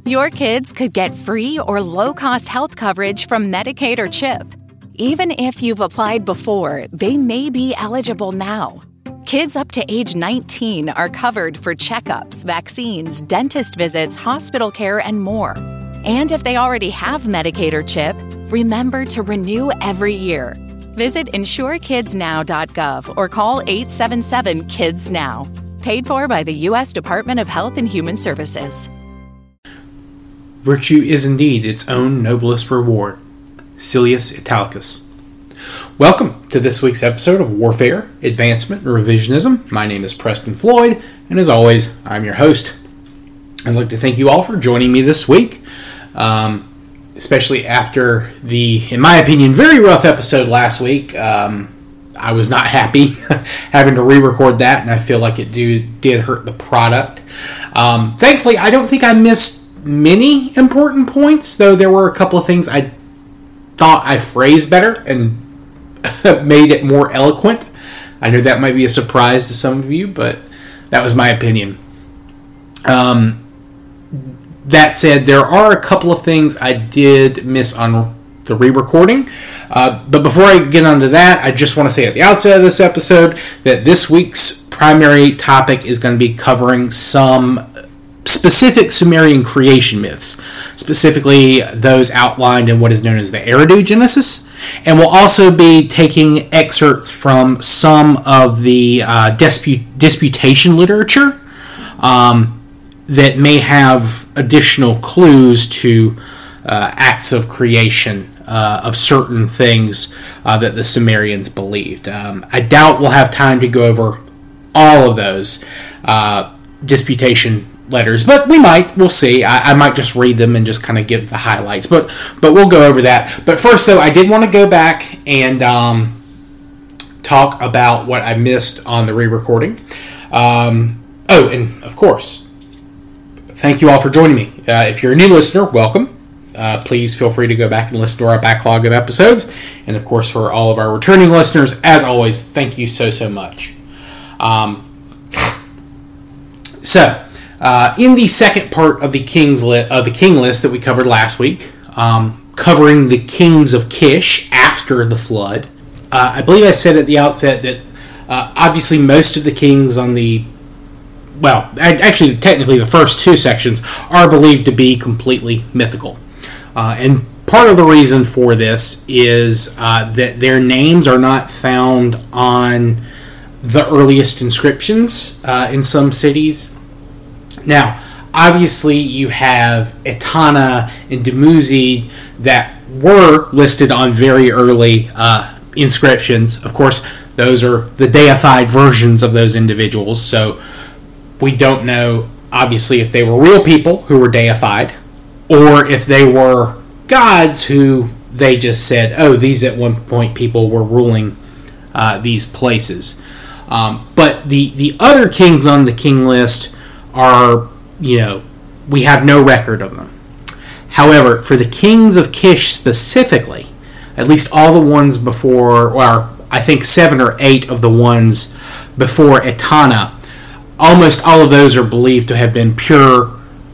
Your kids could get free or low-cost health coverage from Medicaid or CHIP. Even if you've applied before, they may be eligible now. Kids up to age 19 are covered for checkups, vaccines, dentist visits, hospital care, and more. And if they already have Medicaid or CHIP, remember to renew every year. Visit insurekidsnow.gov or call 877-KIDS-NOW. Paid for by the U.S. Department of Health and Human Services. Virtue is indeed its own noblest reward. Silius Italicus. Welcome to this week's episode of Warfare, Advancement, and Revisionism. My name is Preston Floyd, and as always, I'm your host. I'd like to thank you all for joining me this week, especially after the, in my opinion, very rough episode last week. I was not happy having to re-record that, and I feel like it did hurt the product. Thankfully, I don't think I missed many important points, though there were a couple of things I thought I phrased better and made it more eloquent. I know that might be a surprise to some of you, but that was my opinion. That said, there are a couple of things I did miss on the re-recording. But before I get onto that, I just want to say at the outset of this episode that this week's primary topic is going to be covering some specific Sumerian creation myths, specifically those outlined in what is known as the Eridu Genesis, and we'll also be taking excerpts from some of the disputation literature that may have additional clues to acts of creation of certain things that the Sumerians believed. I doubt we'll have time to go over all of those disputation letters, but we might. We'll see. I might just read them and just kind of give the highlights, but we'll go over that. But first, though, I did want to go back and talk about what I missed on the re-recording. And of course, thank you all for joining me. If you're a new listener, welcome. Please feel free to go back and listen to our backlog of episodes. And of course, for all of our returning listeners, as always, thank you so much. In the second part of the king list that we covered last week, covering the kings of Kish after the flood, I believe I said at the outset that obviously most of the kings on actually technically the first two sections are believed to be completely mythical. And part of the reason for this is that their names are not found on the earliest inscriptions in some cities. Now, obviously, you have Etana and Dumuzi that were listed on very early inscriptions. Of course, those are the deified versions of those individuals, so we don't know, obviously, if they were real people who were deified, or if they were gods who they just said, oh, these at one point people were ruling these places. But the other kings on the king list are, we have no record of them. However, for the kings of Kish specifically, at least all the ones before, or I think 7 or 8 of the ones before Etana, almost all of those are believed to have been pure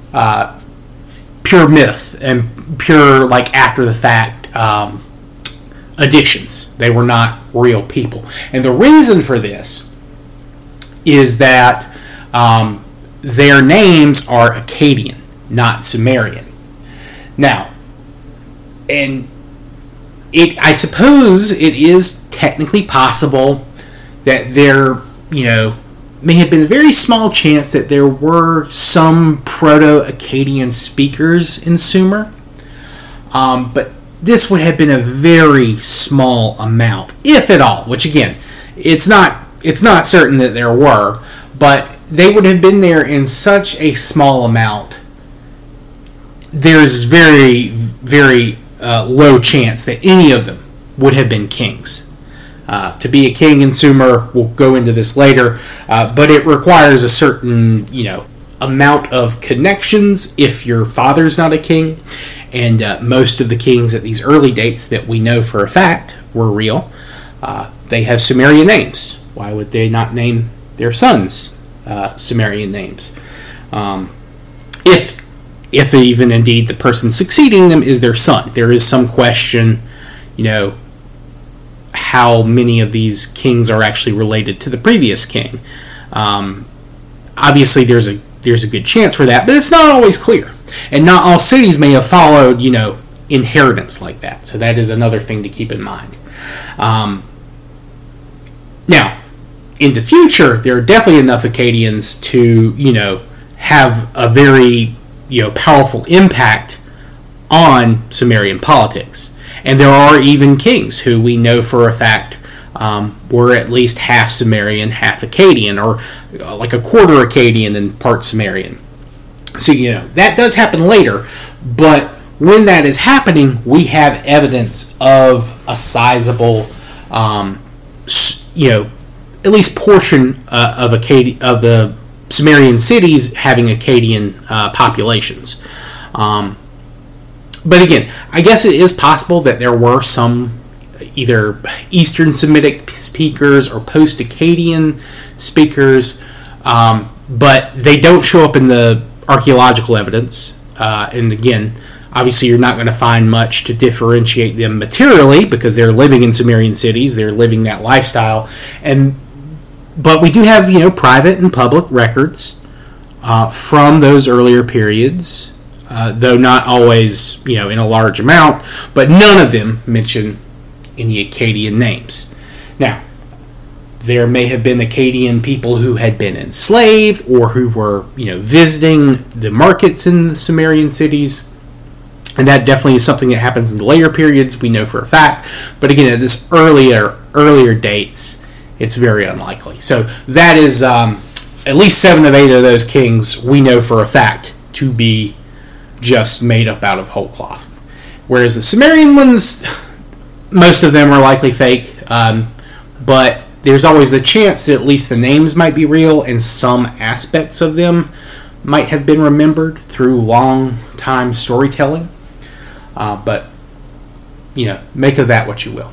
myth and pure, like, after the fact additions. They were not real people. And the reason for this is that their names are Akkadian, not Sumerian. Now, and I suppose it is technically possible that there, may have been a very small chance that there were some Proto-Akkadian speakers in Sumer, but this would have been a very small amount, if at all. Which again, it's not certain that there were, but they would have been there in such a small amount. There's very, very low chance that any of them would have been kings. To be a king in Sumer, we'll go into this later, but it requires a certain, amount of connections if your father's not a king, and most of the kings at these early dates that we know for a fact were real, they have Sumerian names. Why would they not name their sons Sumerian names? If if even indeed the person succeeding them is their son. There is some question, how many of these kings are actually related to the previous king. Obviously, there's a good chance for that, but it's not always clear. And not all cities may have followed, inheritance like that. So that is another thing to keep in mind. Now, in the future, there are definitely enough Akkadians to, have a very, powerful impact on Sumerian politics. And there are even kings who we know for a fact were at least half Sumerian, half Akkadian, or like a quarter Akkadian and part Sumerian. So, that does happen later, but when that is happening, we have evidence of a sizable, at least portion of the Sumerian cities having Akkadian populations. But again, I guess it is possible that there were some either Eastern Semitic speakers or post-Akkadian speakers, but they don't show up in the archaeological evidence. And again, obviously you're not going to find much to differentiate them materially because they're living in Sumerian cities, they're living that lifestyle. But we do have, private and public records from those earlier periods, though not always, in a large amount, but none of them mention any Akkadian names. Now, there may have been Akkadian people who had been enslaved or who were, visiting the markets in the Sumerian cities. And that definitely is something that happens in the later periods, we know for a fact. But again, at this earlier dates, it's very unlikely. So that is at least 7 of 8 of those kings we know for a fact to be just made up out of whole cloth. Whereas the Sumerian ones, most of them are likely fake. But there's always the chance that at least the names might be real and some aspects of them might have been remembered through long time storytelling. But, make of that what you will.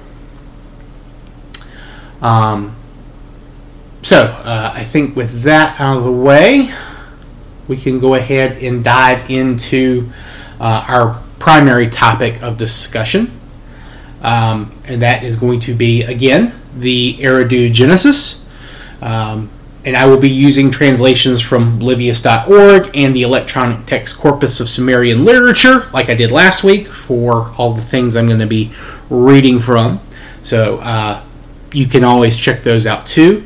I think with that out of the way, we can go ahead and dive into our primary topic of discussion. And that is going to be, again, the Eridu Genesis. And I will be using translations from Livius.org and the Electronic Text Corpus of Sumerian Literature, like I did last week, for all the things I'm going to be reading from. So you can always check those out too.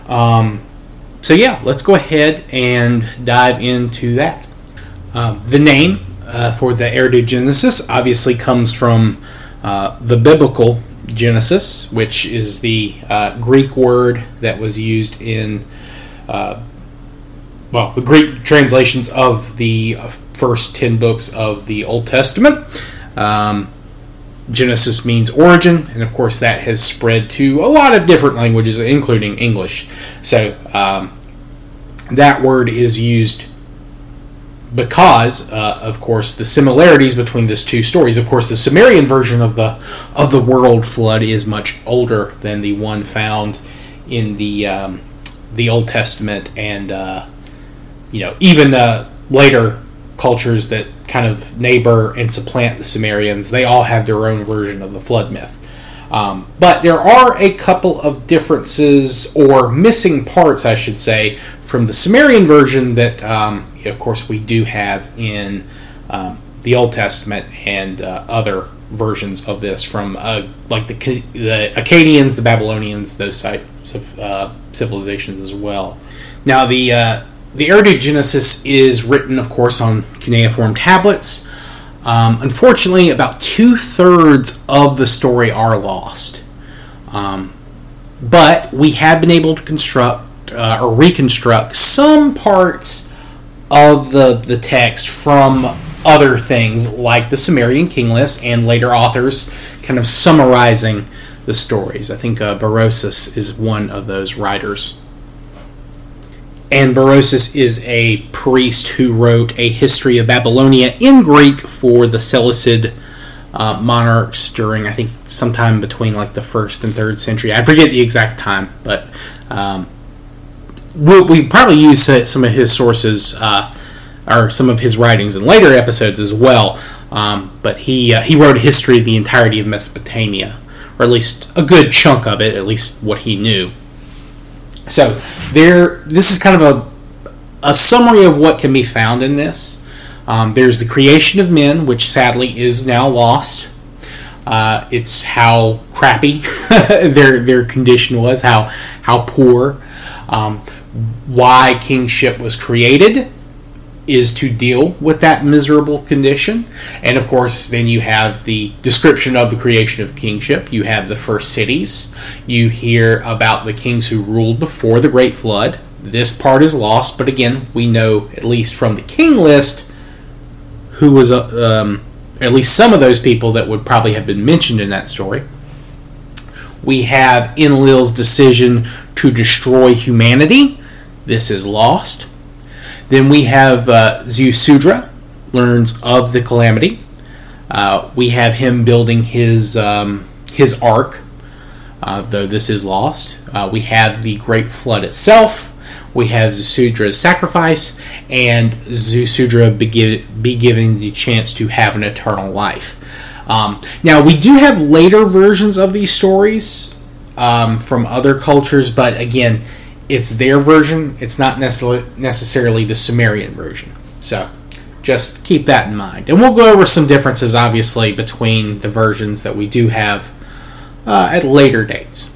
Let's go ahead and dive into that. The name for the Eridu Genesis obviously comes from the biblical Genesis, which is the Greek word that was used in the Greek translations of the first 10 books of the Old Testament. Genesis means origin, and of course that has spread to a lot of different languages, including English. So that word is used because, of course, the similarities between those two stories. Of course, the Sumerian version of the world flood is much older than the one found in the Old Testament, and even later cultures that kind of neighbor and supplant the Sumerians. They all have their own version of the flood myth. But there are a couple of differences, or missing parts, I should say, from the Sumerian version that, of course, we do have in the Old Testament and other versions of this from like the Akkadians, the Babylonians, those types of civilizations as well. Now, the Eridu Genesis is written, of course, on cuneiform tablets. Unfortunately, about 2/3 of the story are lost. But we have been able to construct or reconstruct some parts of the text from other things like the Sumerian king list and later authors kind of summarizing the stories. I think Berosus is one of those writers. And Berosus is a priest who wrote a history of Babylonia in Greek for the Seleucid monarchs during, I think, sometime between like the 1st and 3rd century. I forget the exact time, but we probably use some of his sources or some of his writings in later episodes as well. But he wrote a history of the entirety of Mesopotamia, or at least a good chunk of it, at least what he knew. So this is kind of a summary of what can be found in this. There's the creation of men, which sadly is now lost. It's how crappy their condition was, how poor. Why kingship was created is to deal with that miserable condition. And of course, then you have the description of the creation of kingship. You have the first cities. You hear about the kings who ruled before the Great Flood. This part is lost, but again, we know, at least from the king list, who was at least some of those people that would probably have been mentioned in that story. We have Enlil's decision to destroy humanity. This is lost. Then we have Ziusudra learns of the calamity. We have him building his ark, though this is lost. We have the Great Flood itself. We have Ziusudra's sacrifice, and Ziusudra be given the chance to have an eternal life. Now, we do have later versions of these stories from other cultures, but again, it's their version. It's not necessarily the Sumerian version. So just keep that in mind. And we'll go over some differences, obviously, between the versions that we do have at later dates.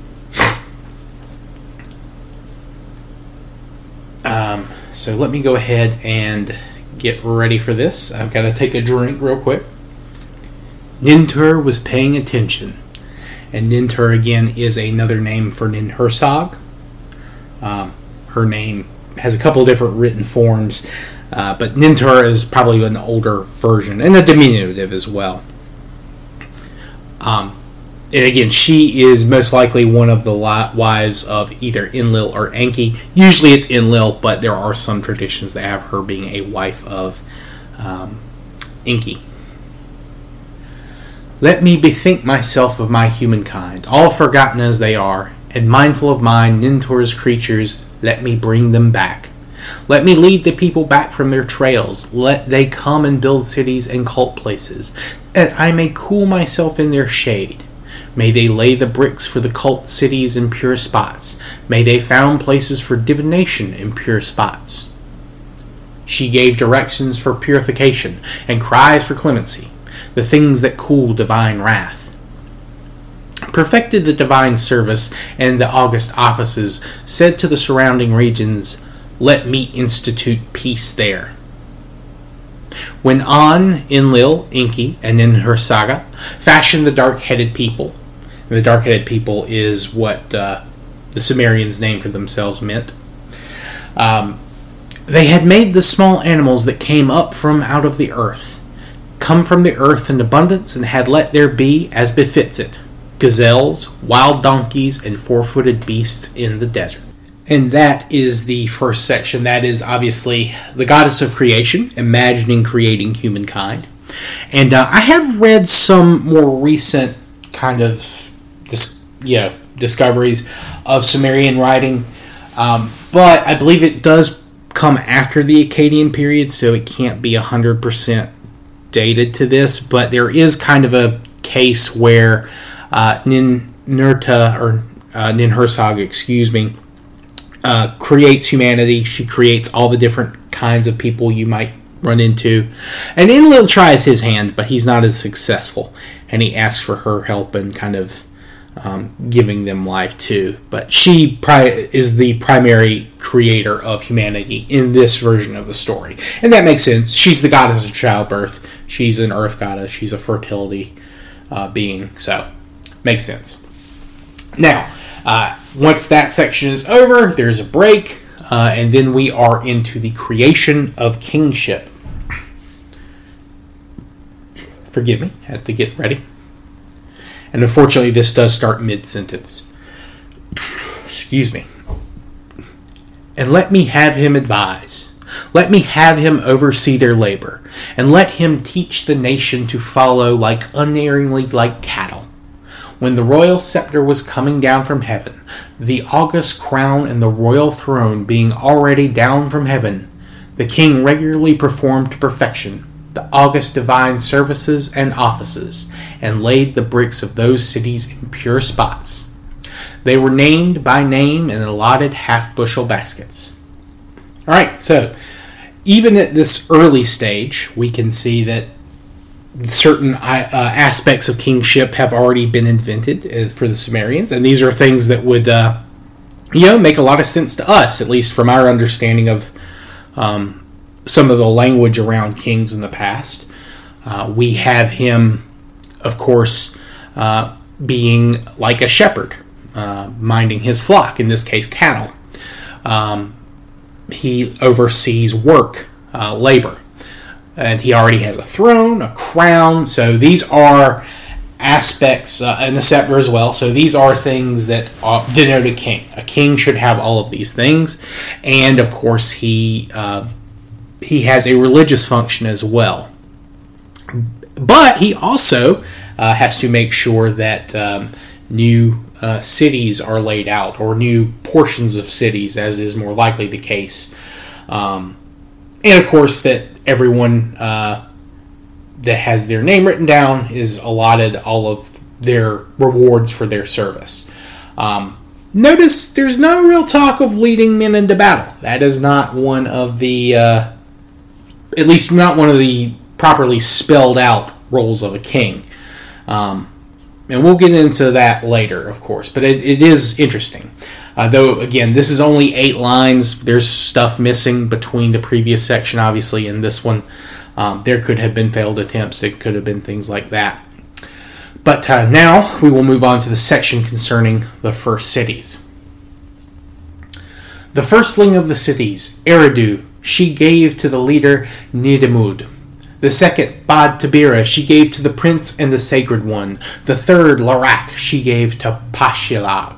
So let me go ahead and get ready for this. I've got to take a drink real quick. Nintur was paying attention. And Nintur, again, is another name for Ninhursag. Her name has a couple of different written forms, but Nintur is probably an older version, and a diminutive as well. And again, she is most likely one of the wives of either Enlil or Enki. Usually it's Enlil, but there are some traditions that have her being a wife of Enki. Let me bethink myself of my humankind, all forgotten as they are, and mindful of mine, Nintur's creatures, let me bring them back. Let me lead the people back from their trails. Let they come and build cities and cult places, that I may cool myself in their shade. May they lay the bricks for the cult cities in pure spots. May they found places for divination in pure spots. She gave directions for purification and cries for clemency, the things that cool divine wrath. Perfected the divine service and the august offices, said to the surrounding regions, let me institute peace there. When An, Enlil, Enki, and Ninhursag fashioned the dark-headed people, and the dark-headed people is what the Sumerians' name for themselves meant, they had made the small animals that came up from out of the earth, come from the earth in abundance, and had let there be, as befits it, gazelles, wild donkeys, and four-footed beasts in the desert. And that is the first section. That is obviously the goddess of creation, imagining creating humankind. And I have read some more recent kind of discoveries of Sumerian writing, but I believe it does come after the Akkadian period, so it can't be 100% dated to this. But there is kind of a case where Ninhursag, creates humanity. She creates all the different kinds of people you might run into. And Enlil tries his hand, but he's not as successful. And he asks for her help and kind of giving them life too. But she is the primary creator of humanity in this version of the story. And that makes sense. She's the goddess of childbirth. She's an earth goddess. She's a fertility being. So, makes sense. Now, once that section is over, there's a break, and then we are into the creation of kingship. Forgive me, I had to get ready. And unfortunately, this does start mid-sentence. Excuse me. And let me have him advise. Let me have him oversee their labor, and let him teach the nation to follow unerringly like cattle. When the royal scepter was coming down from heaven, the august crown and the royal throne being already down from heaven, The king regularly performed to perfection the august divine services and offices, and laid the bricks of those cities in pure spots. They were named by name and allotted half-bushel baskets. All right, so even at this early stage, we can see that certain aspects of kingship have already been invented for the Sumerians, and these are things that would, make a lot of sense to us, at least from our understanding of some of the language around kings in the past. We have him, of course, being like a shepherd, minding his flock, in this case cattle. He oversees work, labor, and he already has a throne, a crown, so these are aspects, and a scepter as well, so these are things that denote a king. A king should have all of these things, and of course he has a religious function as well. But he also has to make sure that new cities are laid out, or new portions of cities, as is more likely the case. And of course that everyone that has their name written down is allotted all of their rewards for their service. Notice there's no real talk of leading men into battle. That is not one of the at least not one of the properly spelled out roles of a king. And we'll get into that later, of course. But it is interesting. Though, again, this is only 8 lines. There's stuff missing between the previous section, obviously, and this one. There could have been failed attempts. It could have been things like that. But now we will move on to the section concerning the first cities. The firstling of the cities, Eridu, she gave to the leader Nidimud. The second, Bad Tabira, she gave to the prince and the sacred one. The third, Larak, she gave to Pahilsag.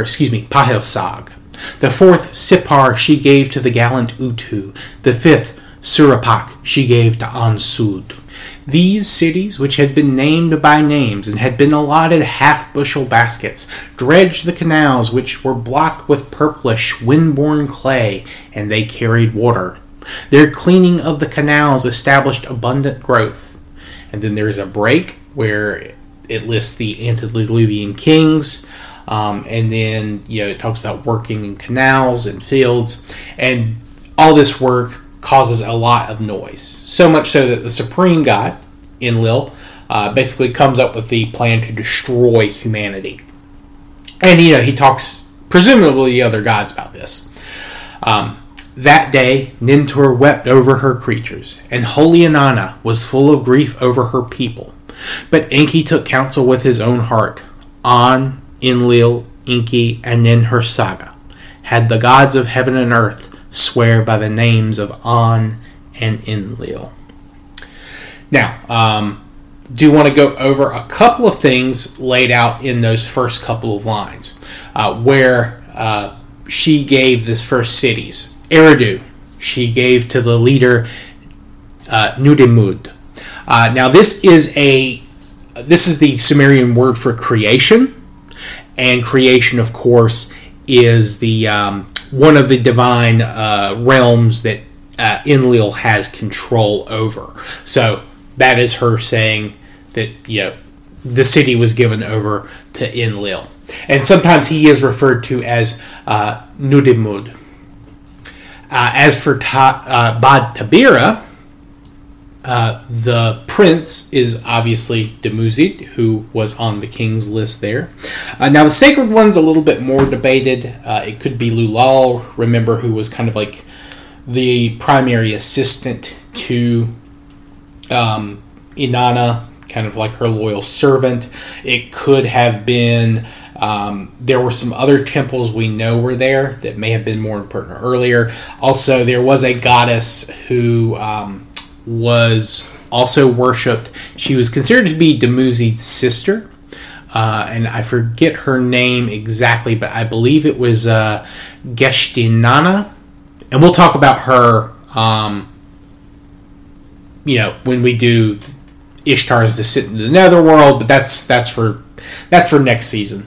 The fourth, Sippar, she gave to the gallant Utu. The fifth, Surapak, she gave to Ansud. These cities, which had been named by names and had been allotted half-bushel baskets, dredged the canals which were blocked with purplish, wind-borne clay, and they carried water. Their cleaning of the canals established abundant growth. And then there's a break where it lists the antediluvian kings, and then it talks about working in canals and fields, and all this work causes a lot of noise. So much so that the supreme god, Enlil, basically comes up with the plan to destroy humanity. And, he talks, presumably, the other gods about this. That day, Nintur wept over her creatures, and holy Inanna was full of grief over her people. But Enki took counsel with his own heart. An, Enlil, Enki, and Ninhursag had the gods of heaven and earth swear by the names of An and Enlil. Now, do want to go over a couple of things laid out in those first couple of lines, where she gave this first cities. Eridu, she gave to the leader Nudimud. Now, this is the Sumerian word for creation, and creation, of course, is the one of the divine realms that Enlil has control over. So that is her saying that the city was given over to Enlil, and sometimes he is referred to as Nudimud. As for Bad Tabira, the prince is obviously Dumuzid, who was on the king's list there. Now, the sacred one's a little bit more debated. It could be Lulal, remember, who was kind of like the primary assistant to Inanna, kind of like her loyal servant. It could have been... there were some other temples we know were there that may have been more important earlier. Also, there was a goddess who was also worshipped. She was considered to be Dumuzid's sister, and I forget her name exactly, but I believe it was Geshtinana. And we'll talk about her, when we do Ishtar's Descent into the Netherworld, but that's for next season.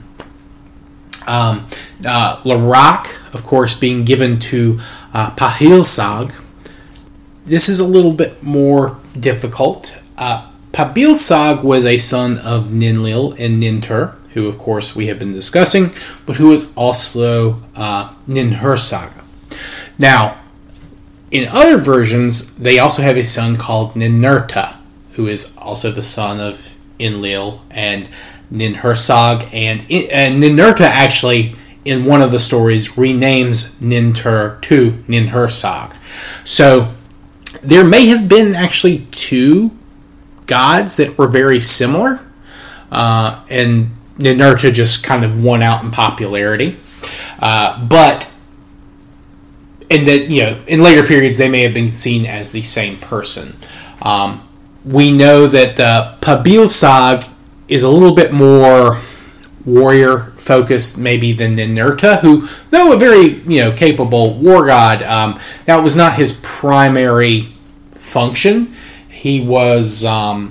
Larak, of course, being given to Pahilsag, this is a little bit more difficult. Pabilsag was a son of Ninlil and Nintur, who of course we have been discussing, but who is also Ninhursag. Now, in other versions, they also have a son called Ninurta, who is also the son of Enlil and Ninhursag, and Ninurta actually, in one of the stories, renames Nintur to Ninhursag. So there may have been actually two gods that were very similar, and Ninurta just kind of won out in popularity. But in later periods, they may have been seen as the same person. We know that Pabilsag is a little bit more warrior-focused maybe than Ninurta, who, though a very capable war god, that was not his primary function. He was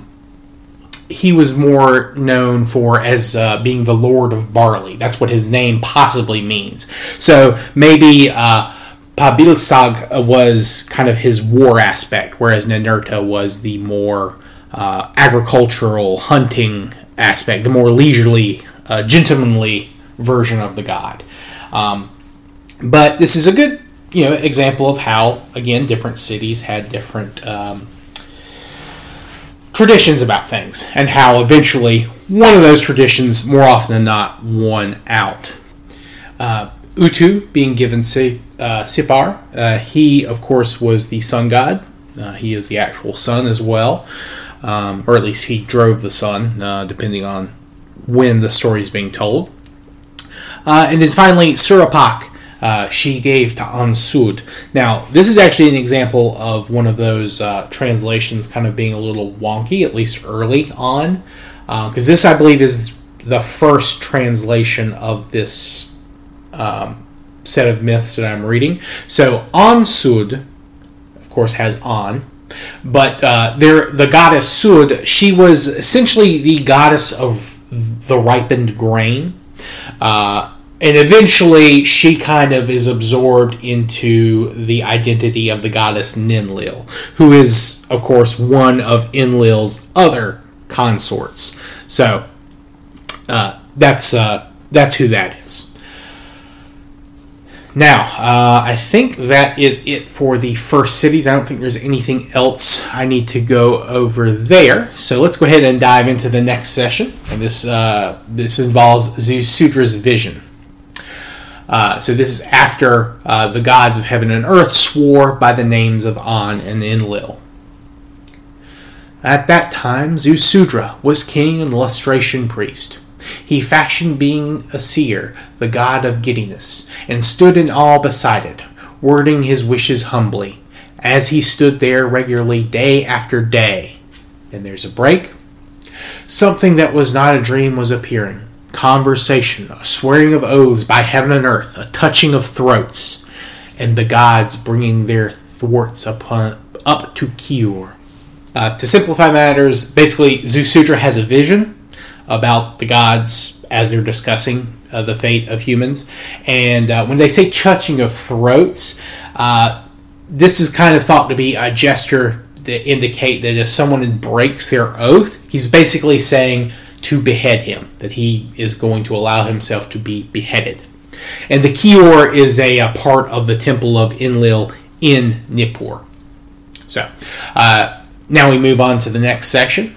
more known for as being the Lord of Barley. That's what his name possibly means. So maybe Pabilsag was kind of his war aspect, whereas Ninurta was the more agricultural, hunting aspect, the more leisurely, gentlemanly version of the god. But this is a good example of how, again, different cities had different traditions about things, and how eventually one of those traditions, more often than not, won out. Utu being given Sipar, he, of course, was the sun god. He is the actual sun as well, or at least he drove the sun, depending on when the story is being told. And then finally, Surapak, she gave to Ansud. Now, this is actually an example of one of those translations kind of being a little wonky, at least early on, because this, I believe, is the first translation of this set of myths that I'm reading. So Ansud, of course, has An, but the goddess Sud, she was essentially the goddess of the ripened grain, and eventually she kind of is absorbed into the identity of the goddess Ninlil, who is, of course, one of Enlil's other consorts. So that's who that is. Now, I think that is it for the first cities. I don't think there's anything else I need to go over there. So let's go ahead and dive into the next session. And this involves Ziusudra's vision. So this is after the gods of heaven and earth swore by the names of An and Enlil. At that time, Ziusudra was king and lustration priest. He fashioned being a seer, the god of giddiness, and stood in awe beside it, wording his wishes humbly, as he stood there regularly day after day. Then there's a break. Something that was not a dream was appearing. Conversation, a swearing of oaths by heaven and earth, a touching of throats, and the gods bringing their thwarts up to Kiur. To simplify matters, basically, Ziusudra has a vision about the gods as they're discussing the fate of humans. And when they say touching of throats, this is kind of thought to be a gesture that indicate that if someone breaks their oath, he's basically saying to behead him, that he is going to allow himself to be beheaded. And the Kior is a part of the temple of Enlil in Nippur. So, now we move on to the next section.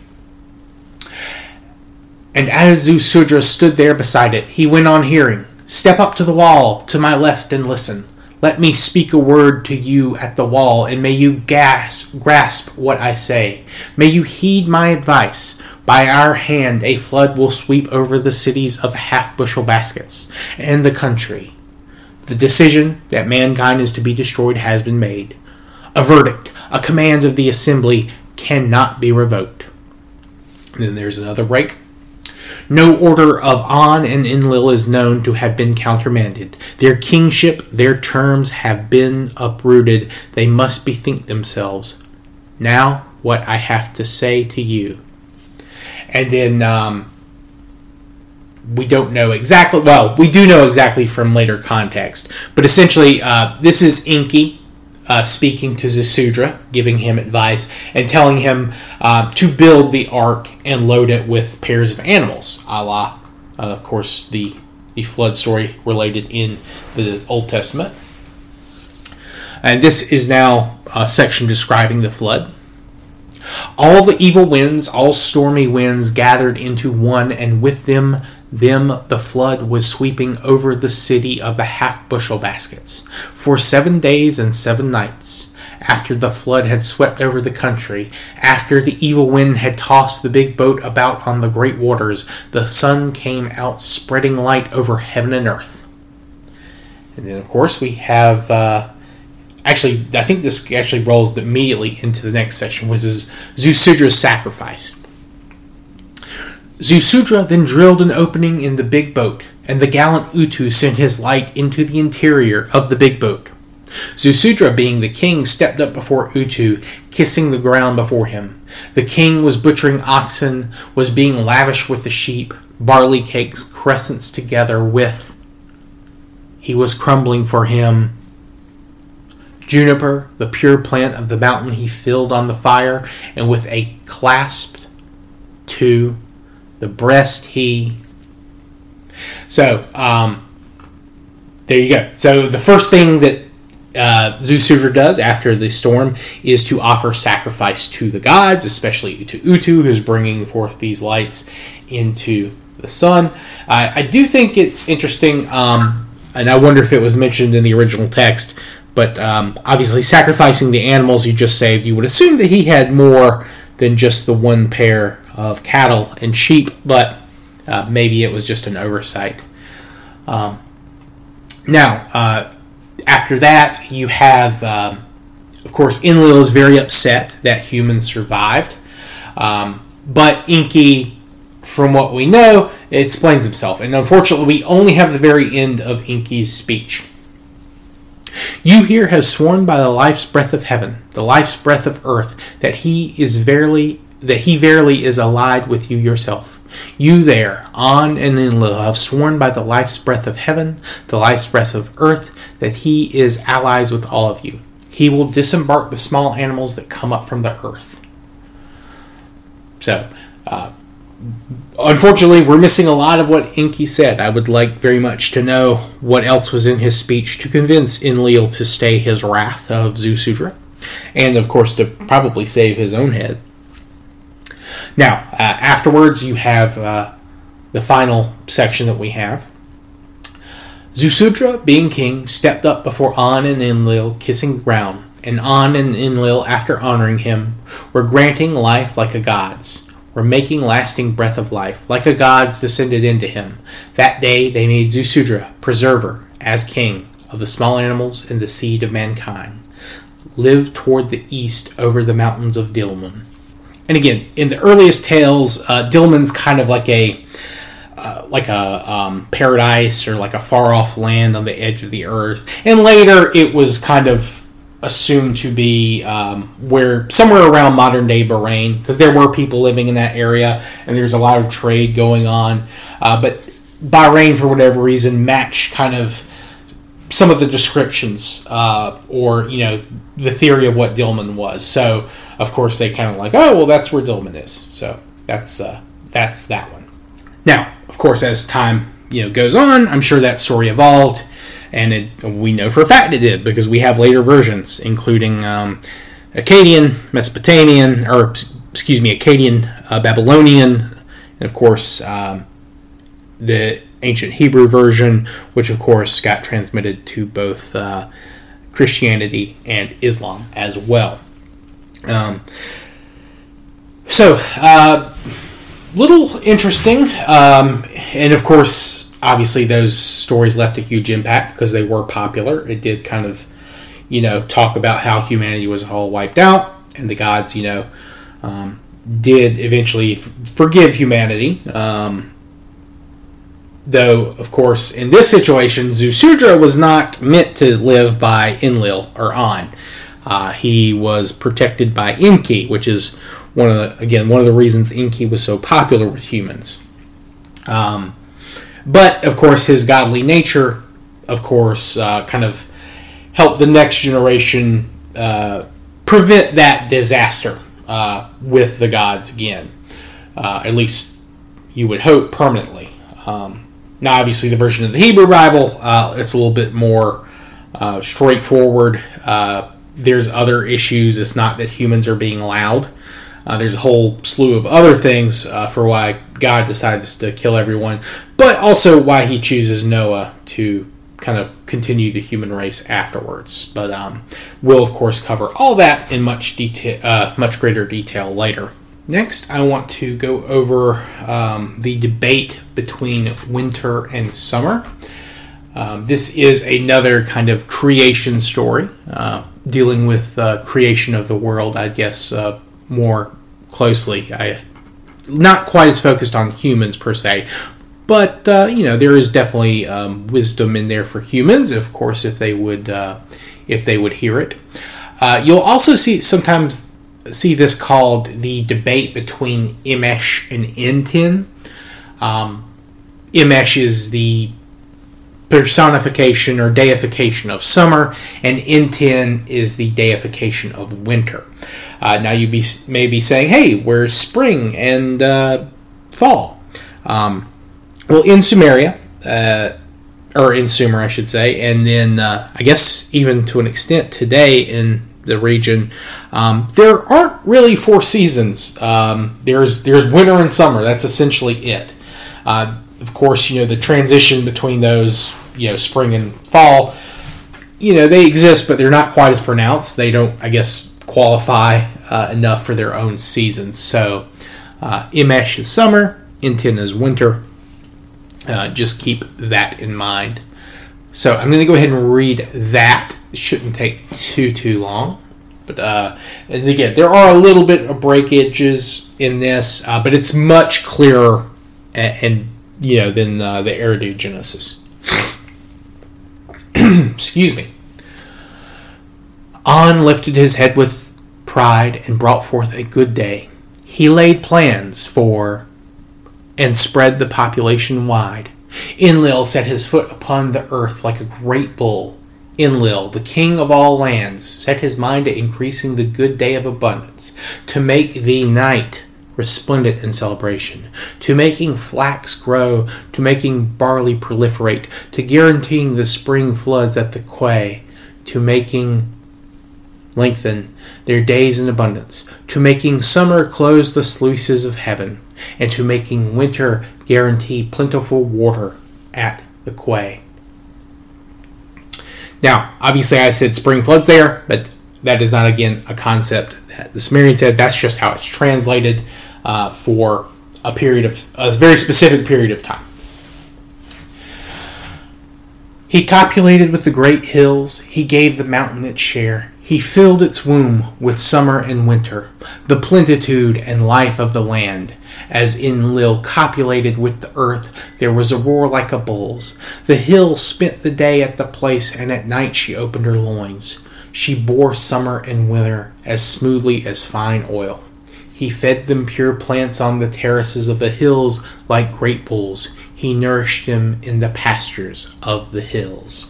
And as Ziusudra stood there beside it, he went on hearing, "Step up to the wall, to my left, and listen. Let me speak a word to you at the wall, and may you grasp what I say. May you heed my advice. By our hand a flood will sweep over the cities of half-bushel baskets, and the country. The decision that mankind is to be destroyed has been made. A verdict, a command of the assembly cannot be revoked." And then there's another break. "No order of An and Enlil is known to have been countermanded. Their kingship, their terms have been uprooted. They must bethink themselves. Now, what I have to say to you." And then we don't know exactly, well, we do know exactly from later context, but essentially this is Enki speaking to Zusudra, giving him advice, and telling him to build the ark and load it with pairs of animals, a la, of course, the flood story related in the Old Testament. And this is now a section describing the flood. All the evil winds, all stormy winds gathered into one, and with them the flood was sweeping over the city of the half-bushel baskets. For 7 days and 7 nights, after the flood had swept over the country, after the evil wind had tossed the big boat about on the great waters, the sun came out spreading light over heaven and earth. And then, of course, we have... Actually, I think this actually rolls immediately into the next section, which is Zusudra's sacrifice. Zusudra then drilled an opening in the big boat, and the gallant Utu sent his light into the interior of the big boat. Zusudra, being the king, stepped up before Utu, kissing the ground before him. The king was butchering oxen, was being lavish with the sheep, barley cakes, crescents together with. He was crumbling for him. Juniper, the pure plant of the mountain, he filled on the fire, and with a clasp to the breast he... So, there you go. So the first thing that Zusudra does after the storm is to offer sacrifice to the gods, especially to Utu, who's bringing forth these lights into the sun. I do think it's interesting, and I wonder if it was mentioned in the original text, but obviously sacrificing the animals you just saved, you would assume that he had more than just the one pair of cattle and sheep, but maybe it was just an oversight. Now, after that, you have, of course, Enlil is very upset that humans survived, but Enki, from what we know, explains himself, and unfortunately we only have the very end of Enki's speech. You here have sworn by the life's breath of heaven, the life's breath of earth, that he verily is allied with you yourself. You there, An and Enlil, have sworn by the life's breath of heaven, the life's breath of earth, that he is allies with all of you. He will disembark the small animals that come up from the earth. So, unfortunately, we're missing a lot of what Enki said. I would like very much to know what else was in his speech to convince Enlil to stay his wrath of Zusudra, and of course to probably save his own head. Now, afterwards, you have the final section that we have. Zusudra, being king, stepped up before An and Enlil, kissing the ground, and An and Enlil, after honoring him, were granting life like a god's. Were making lasting breath of life, like a god's descended into him. That day they made Zusudra preserver, as king, of the small animals and the seed of mankind. Live toward the east over the mountains of Dilmun. And again, in the earliest tales, Dilmun's kind of like a paradise or like a far-off land on the edge of the earth. And later it was kind of assumed to be where somewhere around modern-day Bahrain, because there were people living in that area, and there's a lot of trade going on. But Bahrain, for whatever reason, matched kind of some of the descriptions or the theory of what Dilmun was. So, of course, they kind of like, oh, well, that's where Dilmun is. So that's that one. Now, of course, as time goes on, I'm sure that story evolved. And we know for a fact it did, because we have later versions, including Akkadian, Babylonian, and of course the ancient Hebrew version, which of course got transmitted to both Christianity and Islam as well. Little interesting, and of course, obviously, those stories left a huge impact because they were popular. It did kind of, talk about how humanity was all wiped out, and the gods, did eventually forgive humanity. Though, of course, in this situation, Zusudra was not meant to live by Enlil or An. He was protected by Enki, which is one of the reasons Enki was so popular with humans. But, of course, his godly nature, kind of helped the next generation prevent that disaster with the gods again. At least you would hope permanently. Now, obviously, the version of the Hebrew Bible, it's a little bit more straightforward. There's other issues. It's not that humans are being allowed. There's a whole slew of other things for why God decides to kill everyone, but also why he chooses Noah to kind of continue the human race afterwards. But we'll, of course, cover all that in much greater detail later. Next, I want to go over the debate between winter and summer. This is another kind of creation story, dealing with creation of the world, I guess, more closely. Not quite as focused on humans per se, but there is definitely wisdom in there for humans, of course, if they would hear it. You'll also sometimes see this called the debate between Imesh and Entin. Imesh is the personification or deification of summer, and Entin is the deification of winter. Now you may be saying, hey, where's spring and fall? Well, in Sumeria, or in Sumer, I should say, and then I guess even to an extent today in the region, there aren't really 4 seasons. There's winter and summer. That's essentially it. Of course, the transition between those, spring and fall, they exist, but they're not quite as pronounced. They don't, I guess, qualify enough for their own seasons. So, Imesh is summer, Entin is winter. Just keep that in mind. So, I'm going to go ahead and read that. It shouldn't take too long. But, and again, there are a little bit of breakages in this, but it's much clearer than the Eridu Genesis. Excuse me. On lifted his head with pride and brought forth a good day. He laid plans for and spread the population wide. Enlil set his foot upon the earth like a great bull. Enlil, the king of all lands, set his mind to increasing the good day of abundance, to make the night resplendent in celebration, to making flax grow, to making barley proliferate, to guaranteeing the spring floods at the quay, to making lengthen their days in abundance, to making summer close the sluices of heaven, and to making winter guarantee plentiful water at the quay. Now, obviously I said spring floods there, but that is not, again, a concept that the Sumerian said. That's just how it's translated for a very specific period of time. He copulated with the great hills. He gave the mountain its share. He filled its womb with summer and winter, the plenitude and life of the land. As Enlil copulated with the earth, there was a roar like a bull's. The hill spent the day at the place, and at night she opened her loins. She bore summer and winter as smoothly as fine oil. He fed them pure plants on the terraces of the hills like great bulls. He nourished them in the pastures of the hills.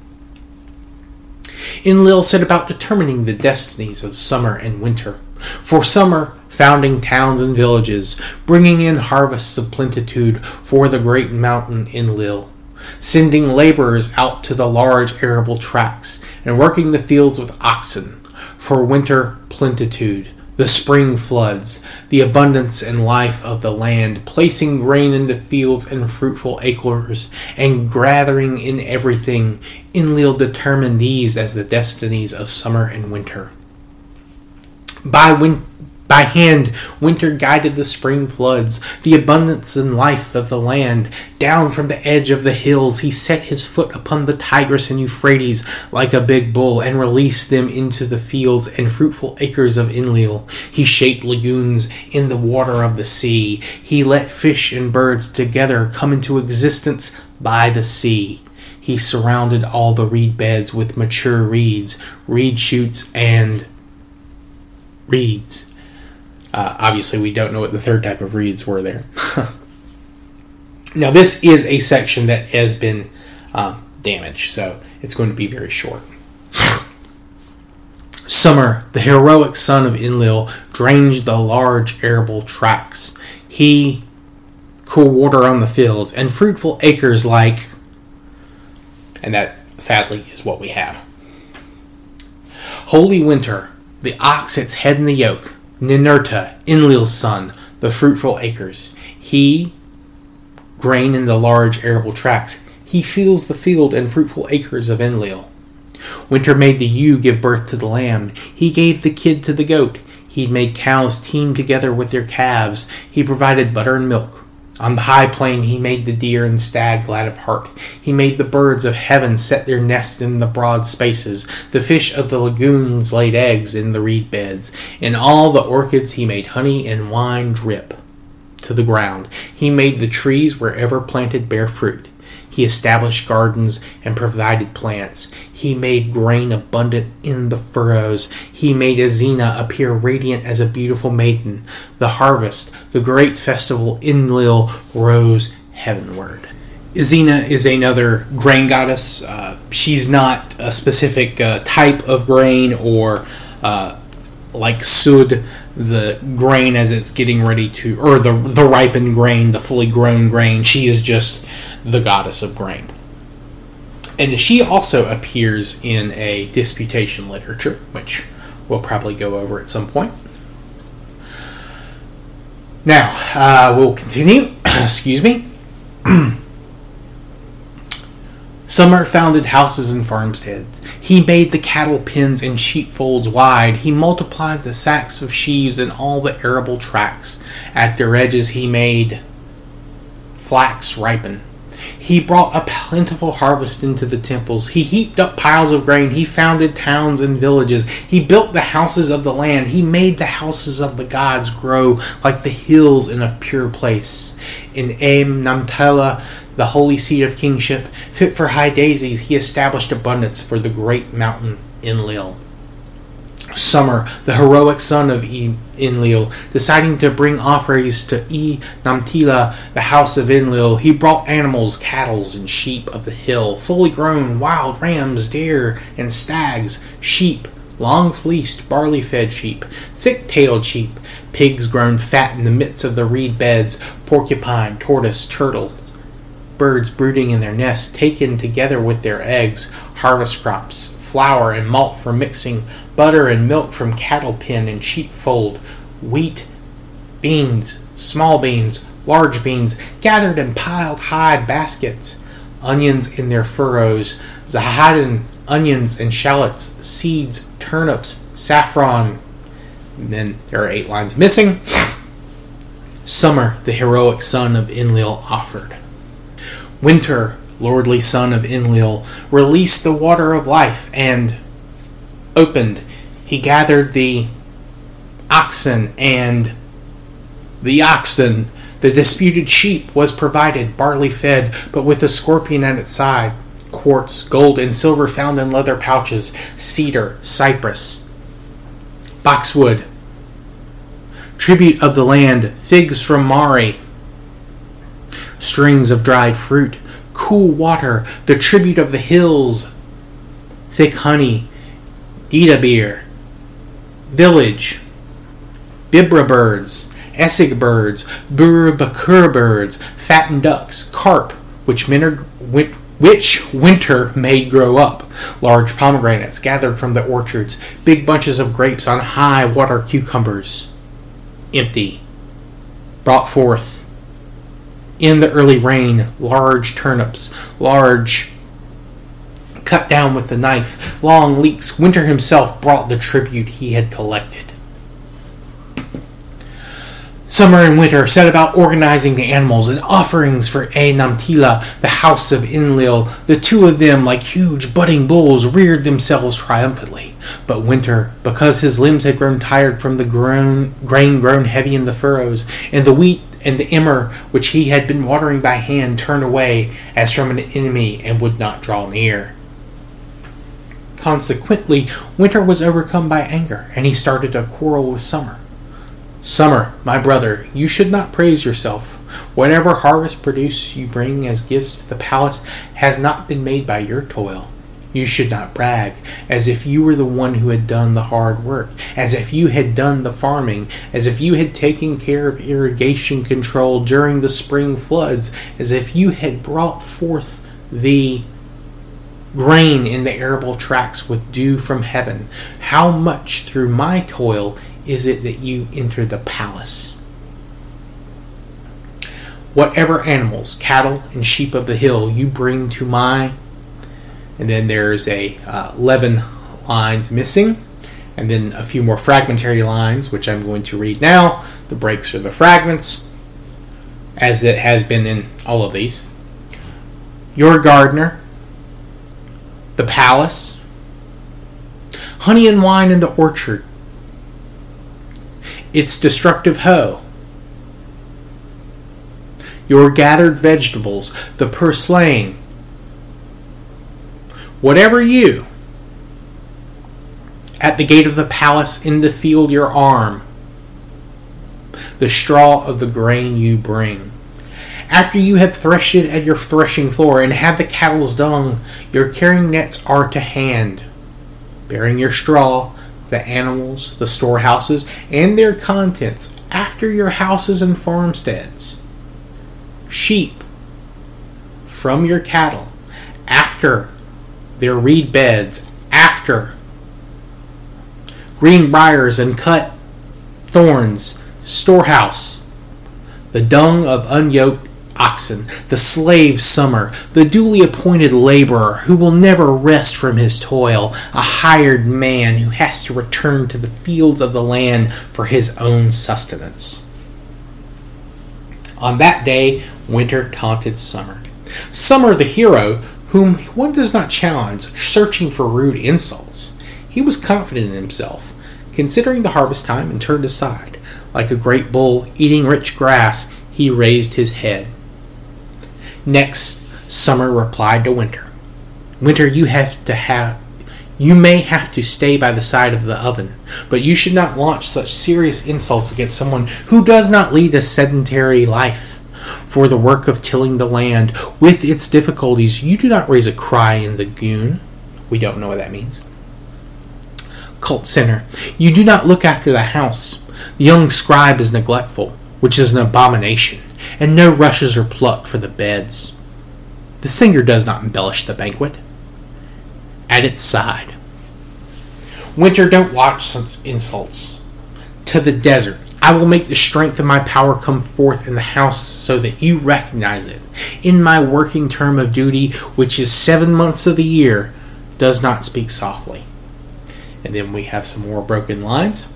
Enlil set about determining the destinies of summer and winter. For summer, founding towns and villages, bringing in harvests of plenitude for the great mountain Enlil, sending laborers out to the large arable tracts, and working the fields with oxen. For winter, plenitude, the spring floods, the abundance and life of the land, placing grain in the fields and fruitful acres, and gathering in everything. Enlil determined these as the destinies of summer and winter. By hand, winter guided the spring floods, the abundance and life of the land. Down from the edge of the hills, he set his foot upon the Tigris and Euphrates like a big bull, and released them into the fields and fruitful acres of Enlil. He shaped lagoons in the water of the sea. He let fish and birds together come into existence by the sea. He surrounded all the reed beds with mature reeds, reed shoots, and reeds. Obviously, we don't know what the third type of reeds were there. Now, this is a section that has been damaged, so it's going to be very short. Summer, the heroic son of Enlil, drained the large arable tracts. He cool water on the fields and fruitful acres like... And that, sadly, is what we have. Holy Winter, the ox its head in the yoke. Ninurta, Enlil's son, the fruitful acres. He, grain in the large arable tracts. He feels the field and fruitful acres of Enlil. Winter made the ewe give birth to the lamb. He gave the kid to the goat. He made cows teem together with their calves. He provided butter and milk. On the high plain he made the deer and stag glad of heart. He made the birds of heaven set their nests in the broad spaces. The fish of the lagoons laid eggs in the reed beds. In all the orchards he made honey and wine drip to the ground. He made the trees wherever planted bear fruit. He established gardens and provided plants. He made grain abundant in the furrows. He made Azina appear radiant as a beautiful maiden. The harvest, the great festival, Enlil rose heavenward. Azina is another grain goddess. She's not a specific type of grain or like Sud, the grain as it's getting ready to, or the ripened grain, the fully grown grain. She is just the goddess of grain. And she also appears in a disputation literature, which we'll probably go over at some point. Now, we'll continue. Excuse me. Summer founded houses and farmsteads. He made the cattle pens and sheepfolds wide. He multiplied the sacks of sheaves in all the arable tracts. At their edges he made flax ripen. He brought a plentiful harvest into the temples. He heaped up piles of grain. He founded towns and villages. He built the houses of the land. He made the houses of the gods grow like the hills in a pure place. In Namtila, the holy seat of kingship, fit for high daisies, he established abundance for the great mountain Enlil. Summer, the heroic son of Enlil, deciding to bring offerings to Namtila, the house of Enlil, he brought animals, cattle, and sheep of the hill, fully grown, wild rams, deer, and stags, sheep, long-fleeced, barley-fed sheep, thick-tailed sheep, pigs grown fat in the midst of the reed beds, porcupine, tortoise, turtle, birds brooding in their nests, taken together with their eggs, harvest crops, flour and malt for mixing, butter and milk from cattle pen and sheepfold, wheat, beans, small beans, large beans, gathered in piled high baskets, onions in their furrows, zahadan, onions and shallots, seeds, turnips, saffron. And then there are 8 lines missing. Summer, the heroic son of Enlil, offered. Winter, lordly son of Enlil, released the water of life and opened. He gathered the oxen and the oxen. The disputed sheep was provided, barley fed, but with a scorpion at its side. Quartz, gold, and silver found in leather pouches. Cedar, cypress, boxwood. Tribute of the land, figs from Mari. Strings of dried fruit. Cool water, the tribute of the hills, thick honey, Gita beer, village, Bibra birds, Essig birds, Buru-Bakur birds, fattened ducks, carp, which winter made grow up, large pomegranates gathered from the orchards, big bunches of grapes on high water cucumbers, empty, brought forth. In the early rain, large turnips, large, cut down with the knife, long leeks. Winter himself brought the tribute he had collected. Summer and Winter set about organizing the animals and offerings for Namtila, the house of Enlil. The two of them, like huge budding bulls, reared themselves triumphantly. But Winter, because his limbs had grown tired from the grain grown heavy in the furrows, and the wheat and the emmer which he had been watering by hand, turned away as from an enemy and would not draw near. Consequently, Winter was overcome by anger, and he started a quarrel with Summer. Summer, my brother, you should not praise yourself. Whatever harvest produce you bring as gifts to the palace has not been made by your toil. You should not brag, as if you were the one who had done the hard work, as if you had done the farming, as if you had taken care of irrigation control during the spring floods, as if you had brought forth the grain in the arable tracts with dew from heaven. How much through my toil is it that you enter the palace? Whatever animals, cattle, and sheep of the hill you bring to my... And then there's 11 lines missing, and then a few more fragmentary lines, which I'm going to read now. The breaks are the fragments, as it has been in all of these. Your gardener, the palace, honey and wine in the orchard, its destructive hoe, your gathered vegetables, the purslane, whatever you, at the gate of the palace, in the field your arm, the straw of the grain you bring. After you have threshed it at your threshing floor, and have the cattle's dung, your carrying nets are to hand, bearing your straw, the animals, the storehouses, and their contents, after your houses and farmsteads. Sheep from your cattle, after their reed beds, after green briars and cut thorns, storehouse, the dung of unyoked oxen, the slave summer, the duly appointed laborer who will never rest from his toil, a hired man who has to return to the fields of the land for his own sustenance. On that day, winter taunted summer. Summer, the hero, whom one does not challenge, searching for rude insults. He was confident in himself, considering the harvest time, and turned aside. Like a great bull eating rich grass, he raised his head. Next, summer replied to winter. Winter, you may have to stay by the side of the oven, but you should not launch such serious insults against someone who does not lead a sedentary life. For the work of tilling the land, with its difficulties, you do not raise a cry in the goon. We don't know what that means. Cult sinner, you do not look after the house. The young scribe is neglectful, which is an abomination, and no rushes are plucked for the beds. The singer does not embellish the banquet. At its side. Winter, don't watch such insults. To the desert, I will make the strength of my power come forth in the house so that you recognize it. In my working term of duty, which is 7 months of the year, does not speak softly. And then we have some more broken lines.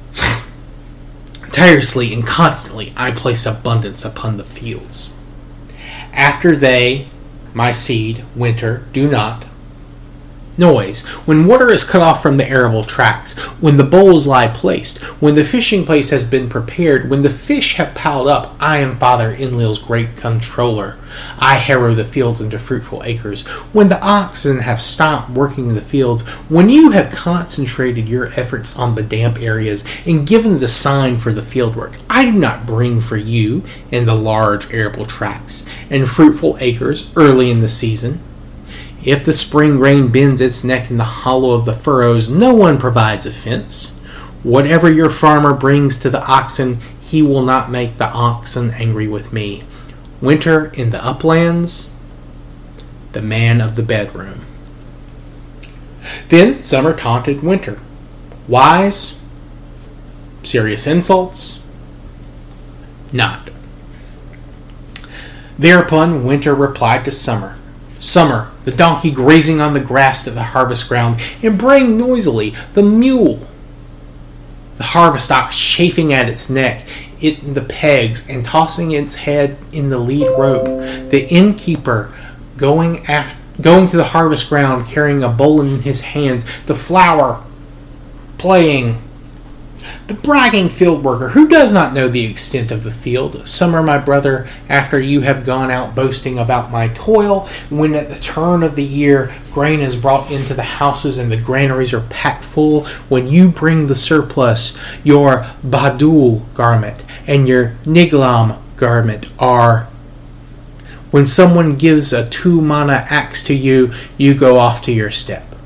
Tirelessly and constantly I place abundance upon the fields. After they, my seed, winter, do not. Noise, when water is cut off from the arable tracts, when the bowls lie placed, when the fishing place has been prepared, when the fish have piled up, I am Father Enlil's great controller. I harrow the fields into fruitful acres. When the oxen have stopped working in the fields, when you have concentrated your efforts on the damp areas and given the sign for the fieldwork, I do not bring for you in the large arable tracts and fruitful acres early in the season. If the spring rain bends its neck in the hollow of the furrows, no one provides a fence. Whatever your farmer brings to the oxen, he will not make the oxen angry with me. Winter in the uplands, the man of the bedroom. Then summer taunted winter. Wise, serious insults, not. Thereupon winter replied to summer. Summer, the donkey grazing on the grass to the harvest ground, and braying noisily, the mule, the harvest ox chafing at its neck, in the pegs, and tossing its head in the lead rope, the innkeeper going to the harvest ground carrying a bowl in his hands, the flower playing, the bragging field worker who does not know the extent of the field. Summer, my brother, after you have gone out boasting about my toil, when at the turn of the year grain is brought into the houses and the granaries are packed full, when you bring the surplus, your badul garment and your niglam garment are. When someone gives a 2 mana axe to you, you go off to your step.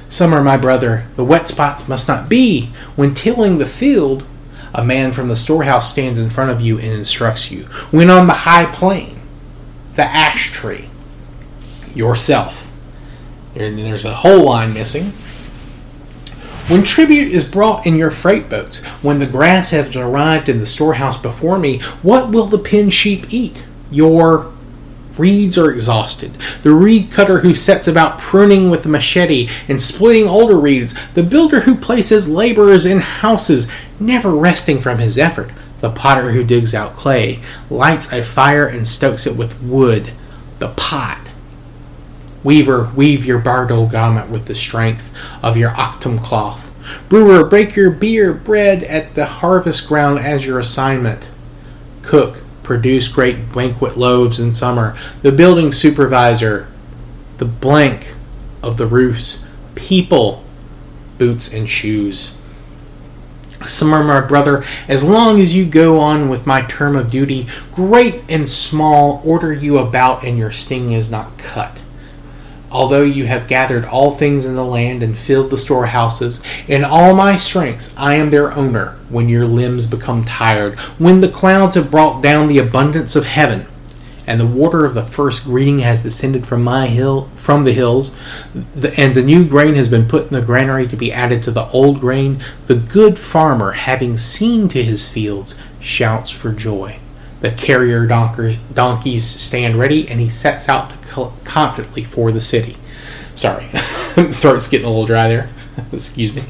Summer, my brother, the wet spots must not be. When tilling the field, a man from the storehouse stands in front of you and instructs you. When on the high plain, the ash tree, yourself. There's a whole line missing. When tribute is brought in your freight boats, when the grass has arrived in the storehouse before me, what will the pen sheep eat? Your reeds are exhausted. The reed cutter who sets about pruning with a machete and splitting older reeds, the builder who places laborers in houses, never resting from his effort, the potter who digs out clay, lights a fire and stokes it with wood, the pot. Weaver, weave your bardol garment with the strength of your octum cloth. Brewer, break your beer bread at the harvest ground as your assignment. Cook, produce great banquet loaves in summer. The building supervisor, the blank of the roofs, people, boots and shoes. Summer, my brother, as long as you go on with my term of duty, great and small order you about and your sting is not cut. Although you have gathered all things in the land and filled the storehouses, in all my strengths I am their owner when your limbs become tired, when the clouds have brought down the abundance of heaven, and the water of the first greeting has descended from the hills, and the new grain has been put in the granary to be added to the old grain, the good farmer, having seen to his fields, shouts for joy. The carrier donkeys stand ready, and he sets out confidently for the city. Sorry, throat's getting a little dry there. Excuse me.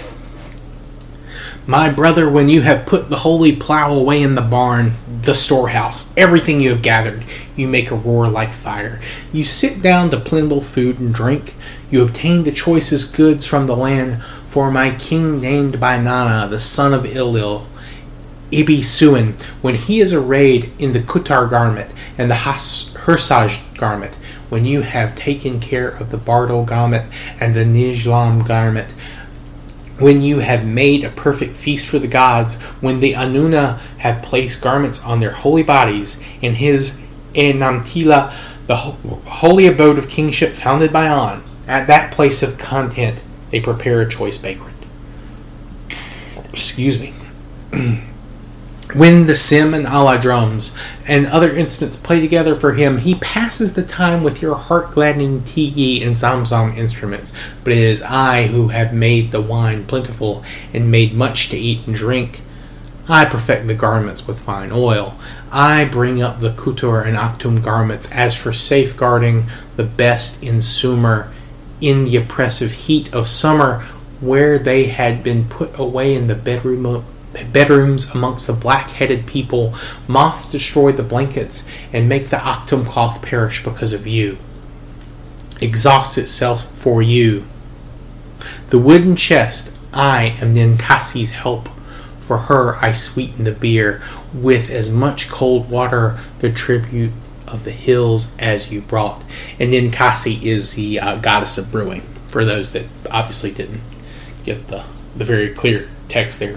My brother, when you have put the holy plow away in the barn, the storehouse, everything you have gathered, you make a roar like fire. You sit down to plentiful food and drink. You obtain the choicest goods from the land. For my king, named by Nana, the son of Ilil, Ibisuin, when he is arrayed in the Kutar garment and the Hursaj garment, when you have taken care of the Bardol garment and the Nijlam garment, when you have made a perfect feast for the gods, when the Anuna have placed garments on their holy bodies, in his Enamtila, the holy abode of kingship founded by On, at that place of content they prepare a choice banquet. Excuse me. When the sim and ala drums and other instruments play together for him, he passes the time with your heart-gladdening tiki and zamzam instruments. But it is I who have made the wine plentiful and made much to eat and drink. I perfect the garments with fine oil. I bring up the kutur and octum garments as for safeguarding the best in Sumer in the oppressive heat of summer, where they had been put away in the bedrooms amongst the black-headed people. Moths destroy the blankets and make the octum cloth perish because of you. Exhaust itself for you. The wooden chest, I am Ninkasi's help. For her I sweeten the beer with as much cold water, the tribute of the hills as you brought. And Ninkasi is the goddess of brewing, for those that obviously didn't get the very clear text there.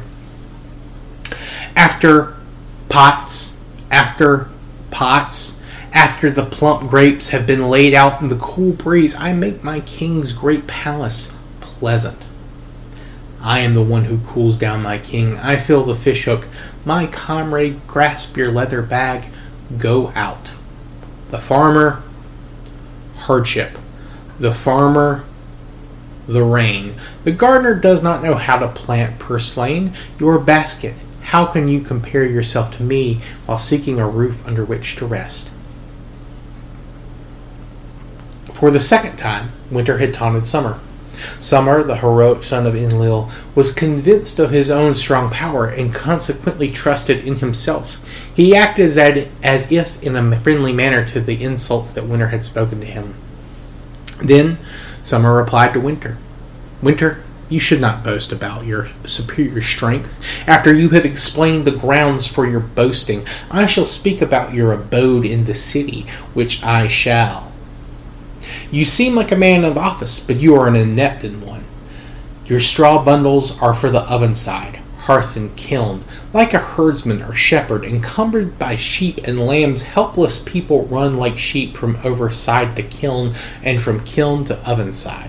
After pots, after the plump grapes have been laid out in the cool breeze, I make my king's great palace pleasant. I am the one who cools down my king. I fill the fishhook. My comrade, grasp your leather bag. Go out. The farmer, hardship. The farmer, the rain. The gardener does not know how to plant purslane. Your basket. How can you compare yourself to me while seeking a roof under which to rest? For the second time, winter had taunted summer. Summer, the heroic son of Enlil, was convinced of his own strong power and consequently trusted in himself. He acted as if in a friendly manner to the insults that Winter had spoken to him. Then Summer replied to Winter, Winter, you should not boast about your superior strength. After you have explained the grounds for your boasting, I shall speak about your abode in the city, which I shall. You seem like a man of office, but you are an inept one. Your straw bundles are for the oven side, hearth and kiln. Like a herdsman or shepherd, encumbered by sheep and lambs, helpless people run like sheep from overside to kiln, and from kiln to oven side.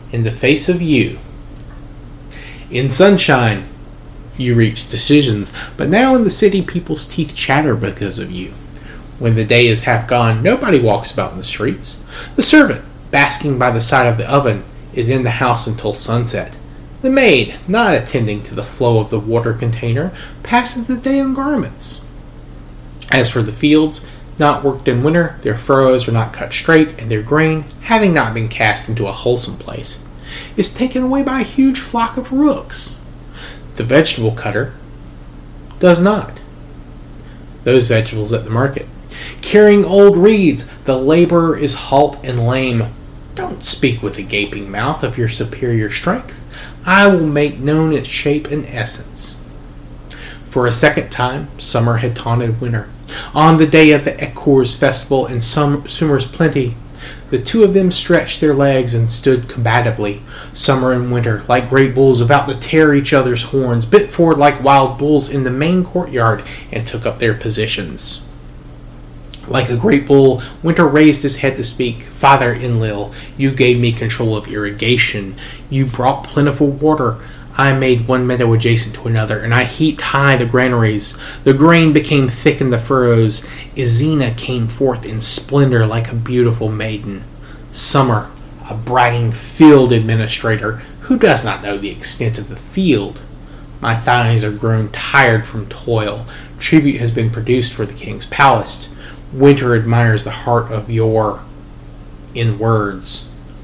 in the face of you. In sunshine, you reach decisions, but now in the city, people's teeth chatter because of you. When the day is half gone, nobody walks about in the streets. The servant, basking by the side of the oven, is in the house until sunset. The maid, not attending to the flow of the water container, passes the day on garments. As for the fields, not worked in winter, their furrows are not cut straight, and their grain, having not been cast into a wholesome place, is taken away by a huge flock of rooks. The vegetable cutter does not. Those vegetables at the market. Carrying old reeds, the laborer is halt and lame. Don't speak with a gaping mouth of your superior strength. I will make known its shape and essence. For a second time, summer had taunted winter. On the day of the Ecor's festival in Summer's plenty, the two of them stretched their legs and stood combatively. Summer and winter, like great bulls about to tear each other's horns, bit forward like wild bulls in the main courtyard and took up their positions. Like a great bull, Winter raised his head to speak. Father Enlil, you gave me control of irrigation. You brought plentiful water. I made one meadow adjacent to another, and I heaped high the granaries. The grain became thick in the furrows. Izina came forth in splendor like a beautiful maiden. Summer, a bragging field administrator, who does not know the extent of the field. My thighs are grown tired from toil. Tribute has been produced for the king's palace. Winter admires the heart of your in words.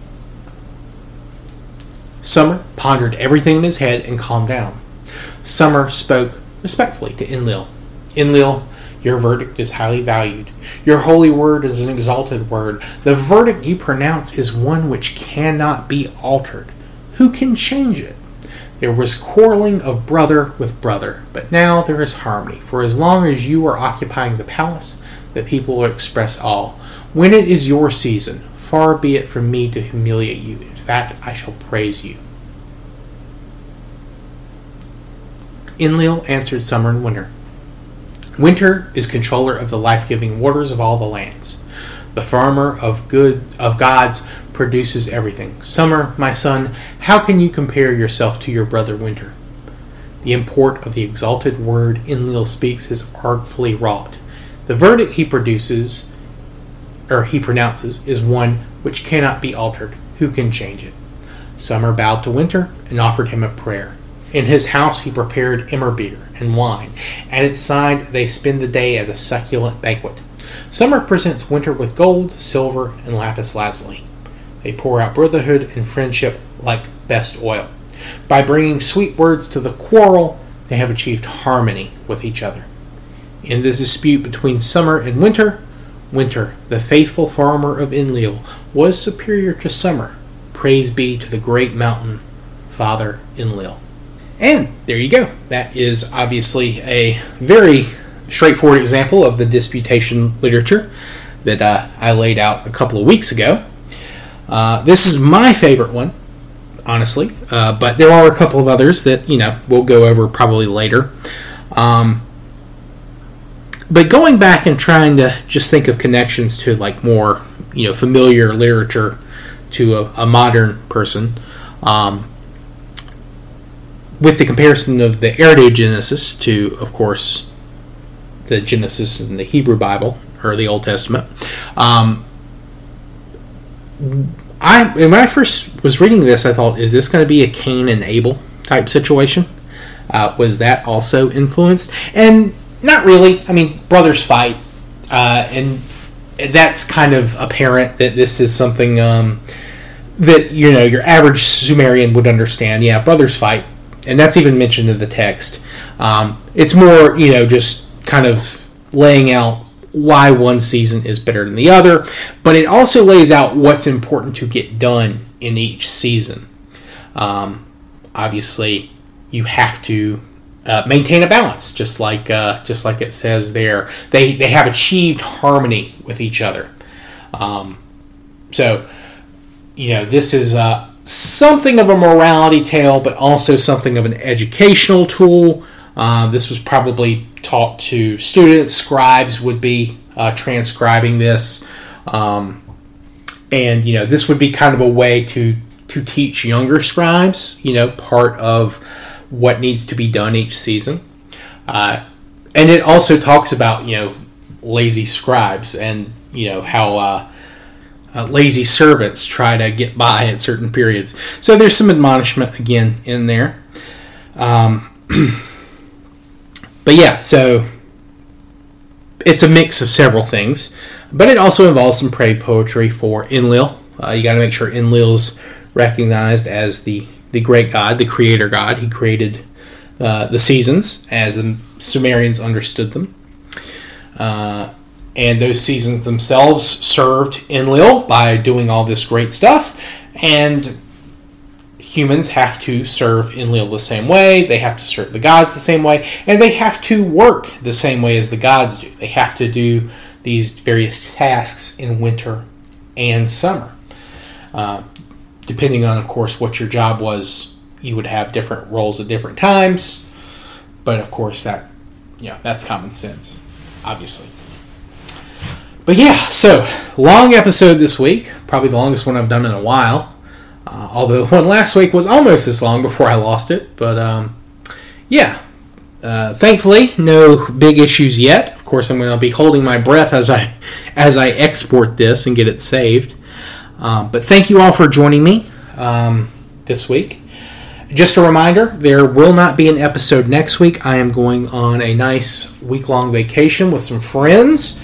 Summer pondered everything in his head and calmed down. Summer spoke respectfully to Enlil. Enlil, your verdict is highly valued. Your holy word is an exalted word. The verdict you pronounce is one which cannot be altered. Who can change it? There was quarreling of brother with brother, but now there is harmony, for as long as you are occupying the palace, the people will express all. When it is your season, far be it from me to humiliate you. In fact, I shall praise you. Enlil answered Summer and Winter. Winter is controller of the life-giving waters of all the lands. The farmer of gods produces everything. Summer, my son, how can you compare yourself to your brother Winter? The import of the exalted word Enlil speaks is artfully wrought. The verdict he pronounces is one which cannot be altered. Who can change it? Summer bowed to Winter and offered him a prayer. In his house he prepared emmer beer and wine. At its side they spend the day at a succulent banquet. Summer presents Winter with gold, silver, and lapis lazuli. They pour out brotherhood and friendship like best oil. By bringing sweet words to the quarrel, they have achieved harmony with each other. In the dispute between Summer and Winter, Winter, the faithful farmer of Enlil, was superior to Summer. Praise be to the great mountain, Father Enlil. And there you go. That is obviously a very straightforward example of the disputation literature that I laid out a couple of weeks ago. This is my favorite one, honestly, but there are a couple of others that, we'll go over probably later. But going back and trying to just think of connections to like more, familiar literature to a modern person, with the comparison of the Ariogenesis to, of course, the Genesis in the Hebrew Bible or the Old Testament. When I first was reading this, I thought, is this going to be a Cain and Abel type situation? Was that also influenced? And not really. I mean, brothers fight, and that's kind of apparent that this is something that your average Sumerian would understand. Yeah, brothers fight, and that's even mentioned in the text. It's more, just kind of laying out why one season is better than the other, but it also lays out what's important to get done in each season. Obviously, you have to maintain a balance, just like it says there. They have achieved harmony with each other. So, this is something of a morality tale, but also something of an educational tool. This was probably taught to students. Scribes would be transcribing this. And, this would be kind of a way to to teach younger scribes, part of what needs to be done each season. And it also talks about, lazy scribes and, how lazy servants try to get by at certain periods. So there's some admonishment again in there. But yeah, so it's a mix of several things, but it also involves some praise poetry for Enlil. You got to make sure Enlil's recognized as the great god, the creator god. He created the seasons as the Sumerians understood them. And those seasons themselves served Enlil by doing all this great stuff, and humans have to serve Enlil the same way, they have to serve the gods the same way, and they have to work the same way as the gods do. They have to do these various tasks in winter and summer. Depending on, of course, what your job was, you would have different roles at different times, but of course that's common sense, obviously. But yeah, so long episode this week, probably the longest one I've done in a while. Although the one last week was almost this long before I lost it. But thankfully, no big issues yet. Of course, I'm going to be holding my breath as I export this and get it saved. But thank you all for joining me this week. Just a reminder, there will not be an episode next week. I am going on a nice week-long vacation with some friends.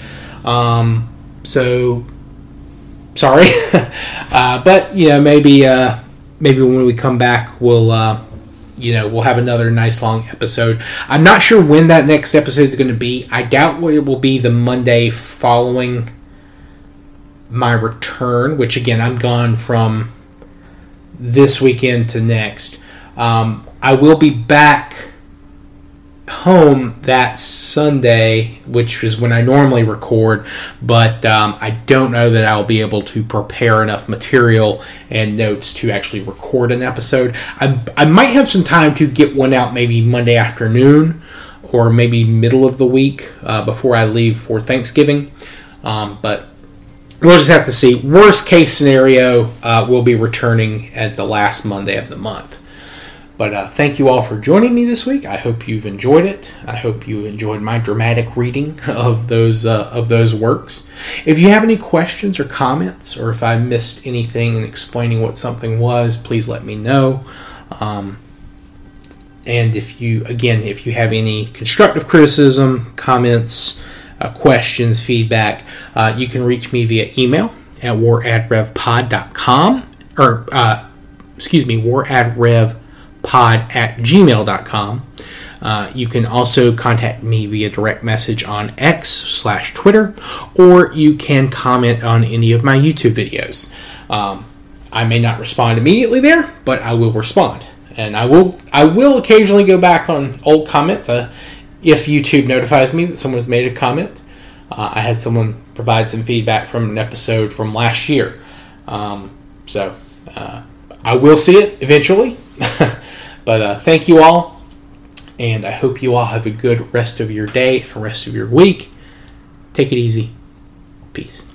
So sorry, but maybe when we come back, we'll have another nice long episode. I'm not sure when that next episode is going to be. I doubt it will be the Monday following my return, which again, I'm gone from this weekend to next. I will be back home that Sunday, which is when I normally record, but I don't know that I'll be able to prepare enough material and notes to actually record an episode. I might have some time to get one out maybe Monday afternoon or maybe middle of the week before I leave for Thanksgiving, but we'll just have to see. Worst case scenario, we'll be returning at the last Monday of the month. But thank you all for joining me this week. I hope you've enjoyed it. I hope you enjoyed my dramatic reading of those works. If you have any questions or comments, or if I missed anything in explaining what something was, please let me know. And if you have any constructive criticism, comments, questions, feedback, you can reach me via email at waradrevpod.com or waradrevpod@gmail.com. You can also contact me via direct message on X/Twitter, or you can comment on any of my YouTube videos. I may not respond immediately there, but I will respond. And I will occasionally go back on old comments if YouTube notifies me that someone's made a comment. I had someone provide some feedback from an episode from last year. So I will see it eventually. But thank you all, and I hope you all have a good rest of your day and rest of your week. Take it easy. Peace.